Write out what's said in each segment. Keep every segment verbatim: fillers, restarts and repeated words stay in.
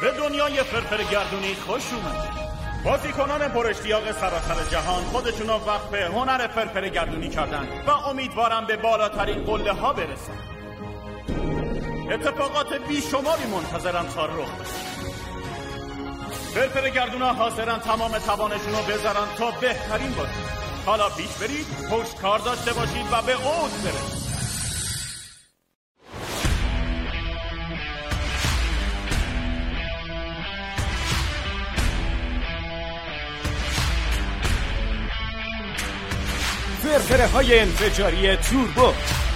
به دنیای فرفر گردونی خوش اومدید. بازیکنان پر اشتیاق سراسر جهان خودشون رو وقف هنر فرفر گردونی کردن و امیدوارم به بالاترین قله ها برسن. اتفاقات بیشماری منتظرن تا رخ بده. فرفر گردونا حاضرن تمام توانشون رو بذارن تا بهترین بازی. حالا پیش برید، پشتکار داشته باشید و به اوج برسید. فرفره های انفجاری توربو.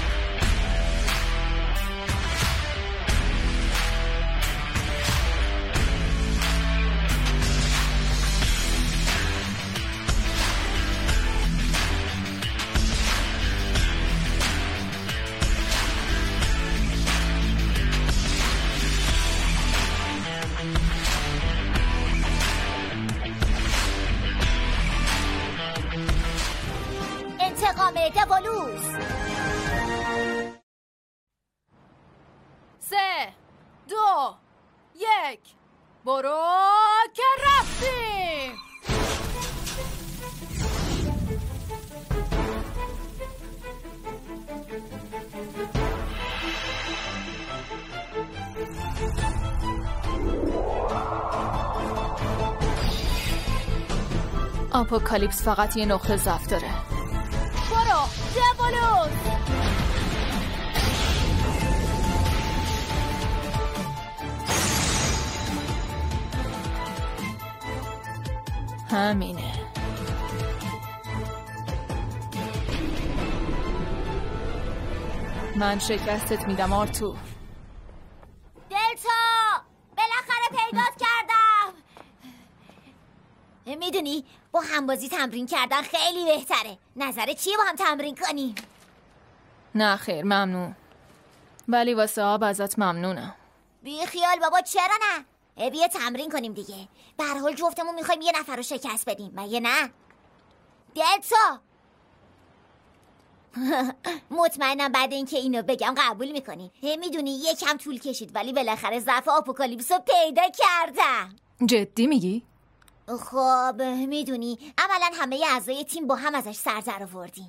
انتقام دولوس. سه دو یک برو که رفتیم. آپوکالیپس فقط یه نقطه ضعف داره. برو دولوس. همینه. من شکستت میدم آرتور. دلتا بالاخره پیدات کردم. میدونی با همبازی تمرین کردن خیلی بهتره. نظرت چیه با هم تمرین کنیم؟ نه خیر ممنون، ولی واسه آب ازت ممنونم. بی خیال بابا، چرا نه؟ بیا تمرین کنیم دیگه. به هر حال جفتمون میخوایم یه نفر رو شکست بدیم، مگه نه؟ دلتا مطمئنم بعد اینکه اینو بگم قبول میکنی. میدونی یکم طول کشید ولی بالاخره ضعف آپوکالیپس رو پیدا کردم. جدی میگی؟ خب میدونی عملا همه اعضای تیم با هم ازش سر در آوردیم.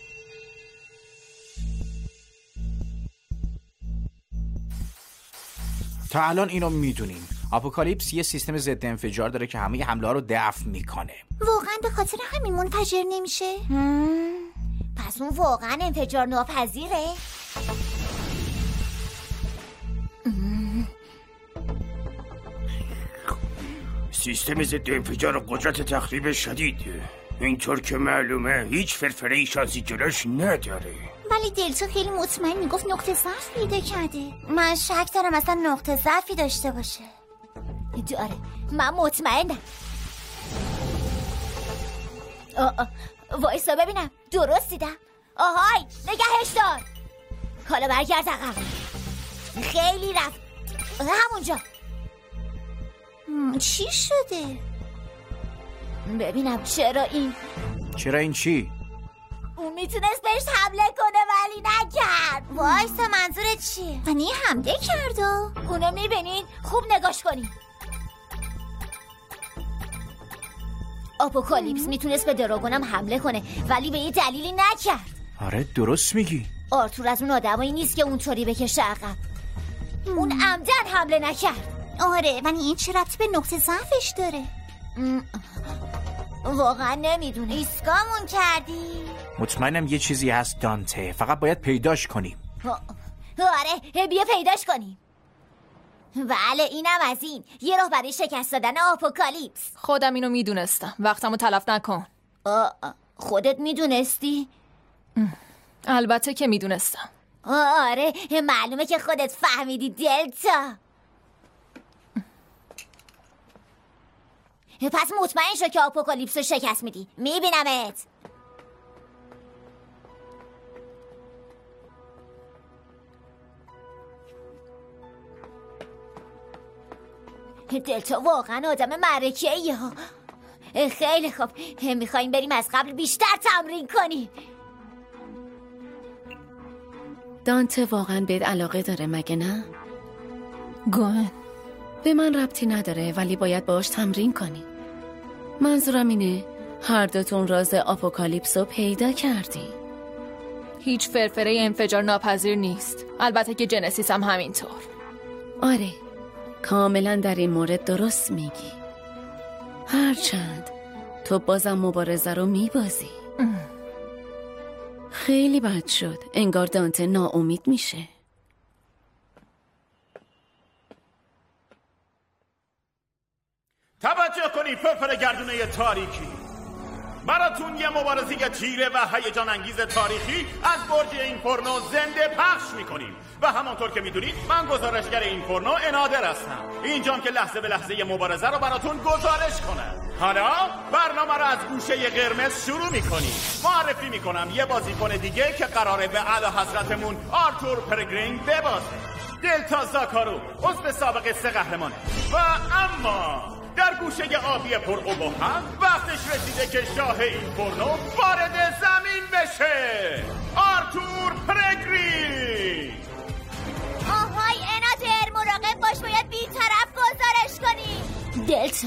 تا الان اینو میدونیم. آپوکالیپس یه سیستم ضد انفجار داره که همه حمله ها رو دفع میکنه. واقعا به خاطر همین منفجر نمیشه؟ پس اون واقعا انفجار ناپذیره؟ سیستم ضد انفجار قدرت تخریب شدید. اینطور که معلومه هیچ فرفره‌ای شانسی جلوش نداره. ولی دلتا خیلی مطمئن میگفت نقطه ضعف پیدا کرده. من شک دارم اصلا نقطه ضعفی داشته باشه. داره، من مطمئنم. وایسا ببینم درست دیدم. آهای نگهش دار. حالا برگرد عقب. خیلی رفت همونجا. چی شده؟ ببینم چرا این چرا این چی؟ اون میتونست بهش حمله کنه ولی نکرد. وایسا منظورت چیه؟ یعنی حمله کرد و اونو میبینین؟ خوب نگاش کنین. آپوکالیپس میتونست به دراگونم حمله کنه ولی به یه دلیلی نکرد. آره درست میگی. آرتور از اون آدمایی نیست که اونطوری بکشه عقب. اون عمدن حمله نکرد. آره ولی این چه ربطی به نقطه ضعفش داره؟ واقعا نمیدونه. ایسکامون کردی؟ مطمئنم یه چیزی هست دانته، فقط باید پیداش کنیم. آره بیا پیداش کنیم. بله اینم از این. یه راه برای شکست دادن آپوکالیپس. خودم اینو میدونستم، وقتمو تلف نکن. آه خودت میدونستی؟ البته که میدونستم. آره معلومه که خودت فهمیدی دلتا. پس مطمئن شو که آپوکالیپس رو شکست میدی. میبینمت. دلتا واقعا آدم معرکه‌ایه. خیلی خوب، میخوایم بریم از قبل بیشتر تمرین کنیم. دانته واقعا بهت علاقه داره مگه نه؟ گوهن به من ربطی نداره، ولی باید باهاش تمرین کنی. منظورم اینه هر دوتون راز آپوکالیپس رو پیدا کردی. هیچ فرفره انفجار ناپذیر نیست. البته که جنسیس هم همینطور. آره، کاملا در این مورد درست میگی. هرچند تو بازم مبارزه رو میبازی. خیلی بد شد. انگار دانته ناامید میشه. توجه کنید فرفر گردونه تاریکی. براتون یه مبارزه تیره و هیجان انگیز تاریخی از برج اینفورنو زنده پخش میکنیم و همانطور که میدونید من گزارشگر اینفورنو انادر هستم. اینجام که لحظه به لحظه یه مبارزه رو براتون گزارش کنم. حالا برنامه رو از گوشه قرمز شروع میکنیم. معرفی میکنم یه بازیکن دیگه که قراره به اعلی حضرتمون آرتور پرگرینگ ببازه. دلتا زاکارو عضو سابق سه قهرمانه و اما در گوشه آبی پر ابهت وقتش رسیده که شاه اینفورنو وارد زمین بشه. آرتور پرگرینگ. آهای اناتر، مراقب باش، باید بی‌طرف گزارش کنی. دلتا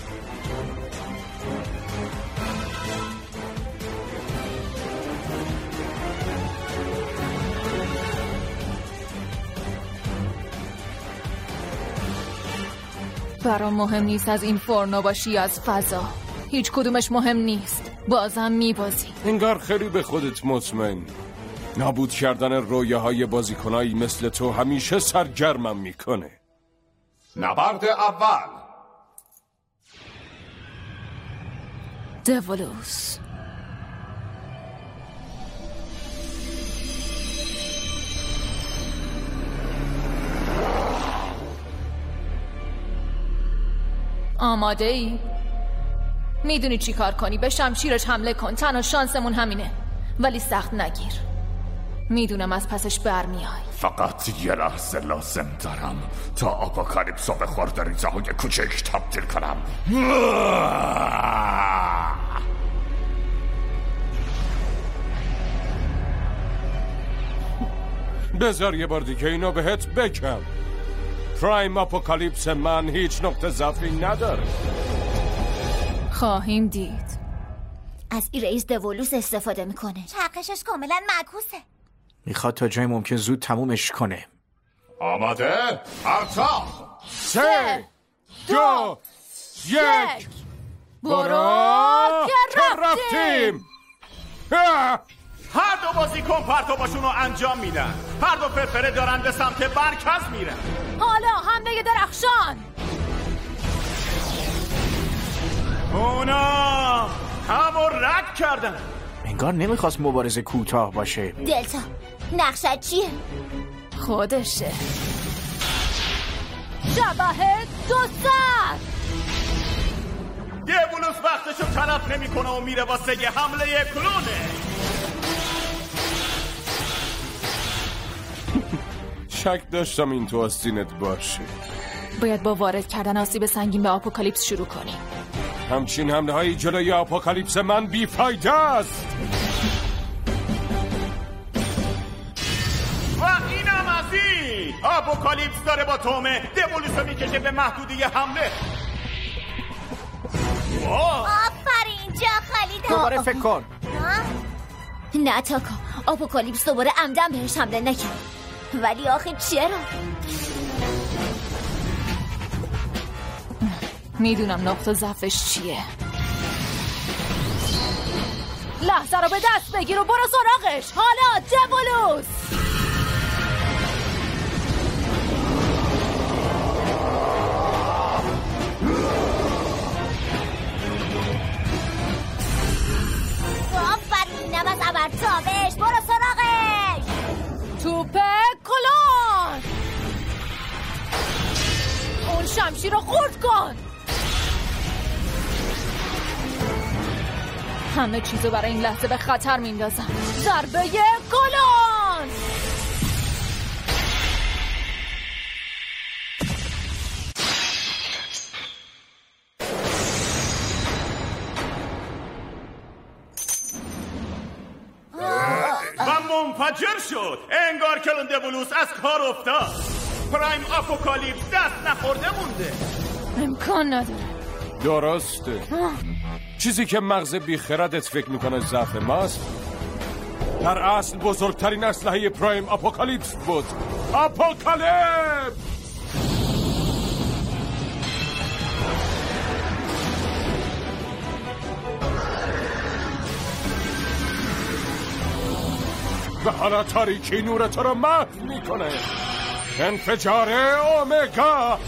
برام مهم نیست از اینفورنو باشی یا از فضا. هیچ کدومش مهم نیست. بازم میبازی. انگار خیلی به خودت مطمئن. نابود کردن رویاهای بازیکنایی مثل تو همیشه سرگرمم میکنه. نبرد اول. دیولوس. آماده ای؟ میدونی چی کار کنی؟ به شمشیرش حمله کن. تنها شانسمون همینه، ولی سخت نگیر. میدونم از پسش برمیای. فقط یه لحظه لازم دارم تا آپوکالیپس رو به خردریزه های کوچک تبدیل کنم. بذار یه بار دیگه اینو بهت بگم. پرایم آپوکالیپس من هیچ نقطه ضعفی نداره. خواهیم دید. از ایریز دیولوس استفاده میکنه. چرخشش کاملا معکوسه. میخواد تا جای ممکن زود تمومش کنه. آماده؟ ارتا سه دو یک برو که رفتیم. هر دو بازیکن پرتاباشون رو انجام میدن. هر دو فرفره دارن به سمت مرکز میرن. حالا حمله درخشان. اونا همو رد کردن. انگار نمیخواست مبارزه کوتاه باشه. دلتا نقشت چیه؟ خودشه. شبه دو سر. دیولوس وقتشو تلف نمیکنه و میره واسه یه حمله کلونه. شک داشتم این تو آستینت باشه. باید با وارد کردن آسیب سنگین به آپوکالیپس شروع کنیم. همچین حمله های جلوی آپوکالیپس من بیفایده است. و اینم از این. آپوکالیپس داره با تومه دیولوس رو میکشه به محدودی حمله. آفرین، جا خالی دار. دوباره فکر کن. نه تاکا، آپوکالیپس دوباره عمدن بهش حمله نکرد. ولی آخه چرا؟ میدونم نقطه ضعفش چیه. لحظه رو به دست بگیر و برو سراغش. حالا دیولوس. آفرین، نماز ابرتابش، برو سراغش. توپ کلان. اون شمشیر رو خورد کن. همه چیزو برای این لحظه به خطر میندازم. ضربه کلان. و منفجر شد. انگار کلون دیولوس از کار افتاد. پرایم آپوکالیپس دست نخورده مونده. امکان نداره. درسته. چیزی که مغز بیخردت فکر میکنه ضعف ماست در اصل بزرگترین اسلحه پرایم آپوکالیپس بود. آپوکالیپس! و حالا تاریکی نور تو رو محو میکنه. انفجار اومگا.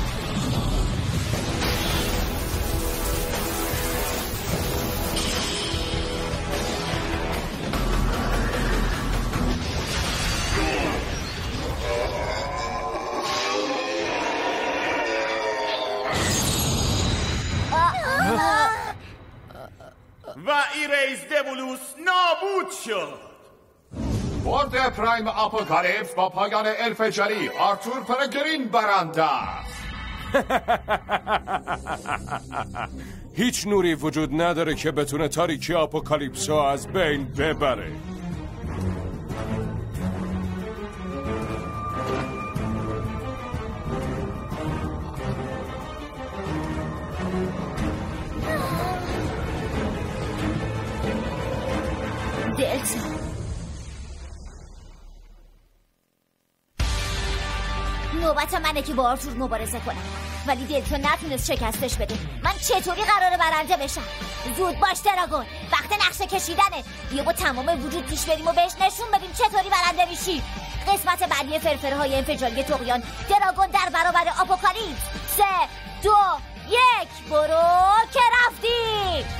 و ایریز دبولوس نابود شد. برد پرایم آپوکالیپس با پایان انفجاری آرتور پرگرین برنده. هیچ نوری وجود نداره که بتونه تاریکی آپوکالیپس رو از بین ببره. دلتا نوبت منه که با آرتور مبارزه کنم، ولی دلتا نتونست شکستش بده. من چطوری قراره برنده بشم؟ زود باش دراگون، وقت نقشه کشیدنه. بیا با تمام وجود پیش بریم و بهش نشون بدیم چطوری برنده میشی. قسمت بعدی فرفرهای انفجاری طغیان، دراگون در برابر آپوکالیپس. سه دو یک برو که رفتی.